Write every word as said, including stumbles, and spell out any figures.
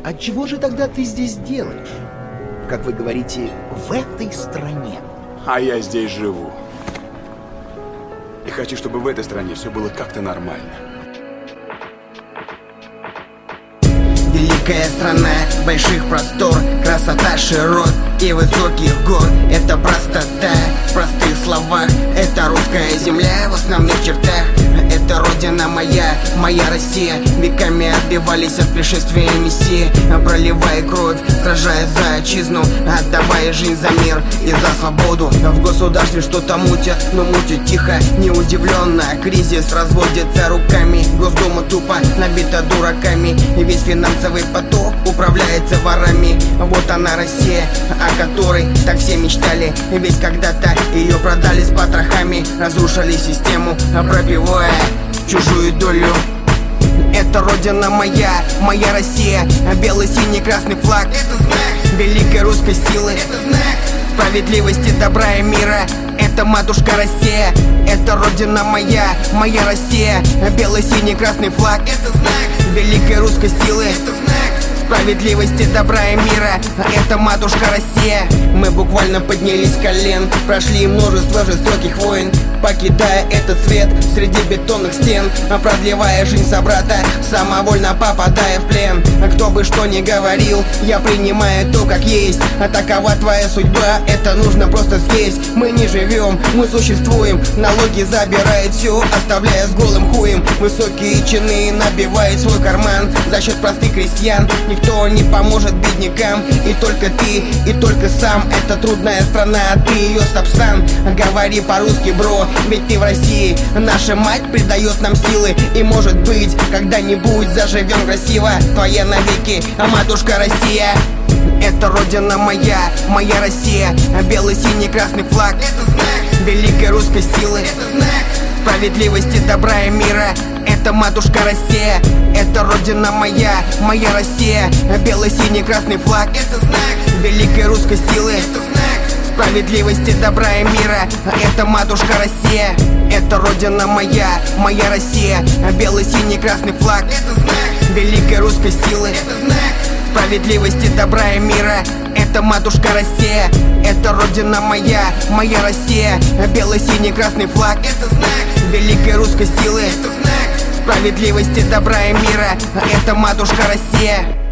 А чего же тогда ты здесь делаешь? Как вы говорите, в этой стране. А я здесь живу. И хочу, чтобы в этой стране все было как-то нормально. Великая страна больших простор, красота широт и высоких гор. Это простота в простых словах. Это русская земля в основных чертах. Это родина моя, моя Россия. Веками отбивались от пришествия Мессии, проливая кровь, сражаясь за отчизну, отдавая жизнь за мир и за свободу. В государстве что-то мутят, но мутят тихо, не удивленно. Кризис разводится руками, Госдума тупо набита дураками, и весь финансовый поток управляется ворами. Вот она Россия, о которой так все мечтали. Ведь когда-то ее продали с потрохами, разрушили систему, пробивая чужую долю. Это родина моя, моя Россия. Белый, синий, красный флаг — это знак великой русской силы. Это знак справедливости, добра и мира. Это матушка Россия. Это родина моя, моя Россия. Белый, синий, красный флаг — это знак великой русской силы. Это знак справедливости, добра и мира. Это матушка Россия. Мы буквально поднялись с колен, прошли множество жестоких войн, покидая этот свет среди бетонных стен, продлевая жизнь собрата, самовольно попадая в плен. Кто бы что ни говорил, я принимаю то, как есть. А такова твоя судьба, это нужно просто съесть. Мы не живем, мы существуем. Налоги забирают все, оставляя с голым хуем. Высокие чины набивают свой карман за счет простых крестьян. Никто не поможет беднякам, и только ты, и только сам. Это трудная страна, а ты ее сапсан. Говори по-русски, бро, ведь ты в России. Наша мать придает нам силы, и может быть, когда-нибудь заживем красиво. Твоя навеки, а матушка Россия. Это родина моя, моя Россия. Белый, синий, красный флаг — это знак великой русской силы. Это знак справедливости, добра и мира. Это матушка Россия. Это родина моя, моя Россия. Белый, синий, красный флаг — это знак великой русской силы. Это знак справедливости, добра и мира. Это матушка Россия. Это родина моя, моя Россия. Белый, синий, красный флаг — это знак великой русской силы. Это знак справедливости, добра и мира. Это матушка Россия. Это родина моя, моя Россия. Белый, синий, красный флаг — это знак великой русской силы. Это знак справедливости, добра и мира. Это матушка Россия.